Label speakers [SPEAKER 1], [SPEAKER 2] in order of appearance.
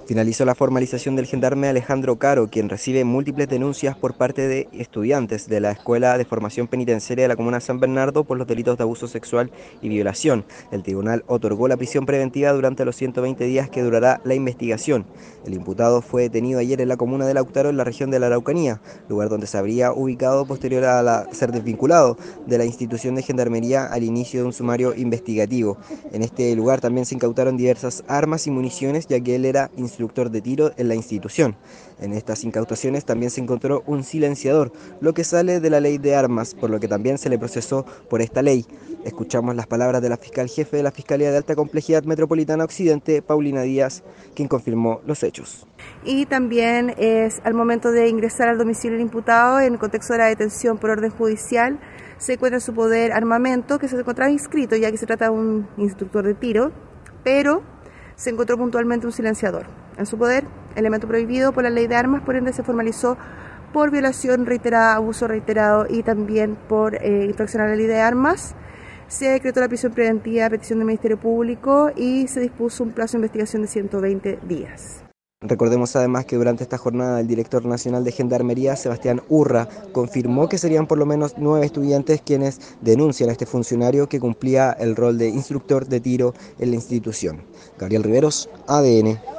[SPEAKER 1] Finalizó la formalización del gendarme Alejandro Caro, quien recibe múltiples denuncias por parte de estudiantes de la Escuela de Formación Penitenciaria de la Comuna de San Bernardo por los delitos de abuso sexual y violación. El tribunal otorgó la prisión preventiva durante los 120 días que durará la investigación. El imputado fue detenido ayer en la comuna de Lautaro, en la región de la Araucanía, lugar donde se habría ubicado posterior a ser desvinculado de la institución de gendarmería al inicio de un sumario investigativo. En este lugar también se incautaron diversas armas y municiones, ya que él era instructor de tiro en la institución. En estas incautaciones también se encontró un silenciador, lo que sale de la ley de armas, por lo que también se le procesó por esta ley. Escuchamos las palabras de la fiscal jefe de la Fiscalía de Alta Complejidad Metropolitana Occidente, Paulina Díaz, quien confirmó los hechos.
[SPEAKER 2] Y también es al momento de ingresar al domicilio del imputado, en el contexto de la detención por orden judicial, se encuentra en su poder armamento que se encontraba inscrito, ya que se trata de un instructor de tiro, pero se encontró puntualmente un silenciador. En su poder, elemento prohibido por la ley de armas, por ende se formalizó por violación reiterada, abuso reiterado y también por infracción a la ley de armas. Se decretó la prisión preventiva a petición del Ministerio Público y se dispuso un plazo de investigación de 120 días.
[SPEAKER 1] Recordemos además que durante esta jornada el director nacional de Gendarmería, Sebastián Urra, confirmó que serían por lo menos 9 estudiantes quienes denuncian a este funcionario que cumplía el rol de instructor de tiro en la institución. Gabriel Riveros, ADN.